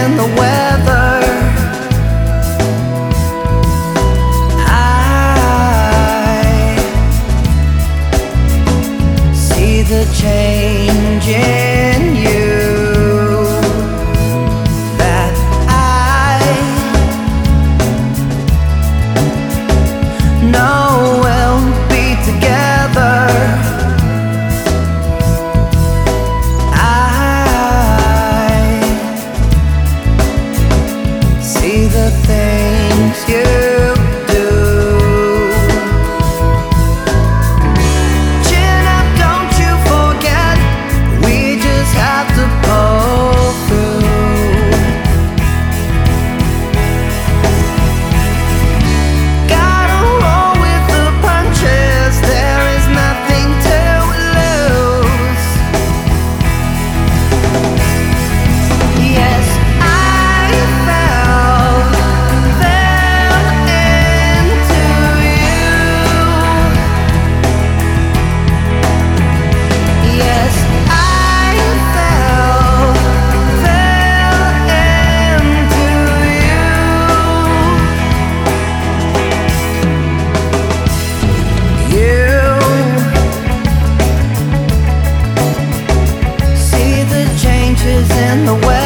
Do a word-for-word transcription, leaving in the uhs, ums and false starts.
in the weather. I see the change in you that I know we'll be together. The things you do. Chin up, don't you forget, we just have to pull through. Gotta roll with the punches, there is nothing to lose. Yes, in the way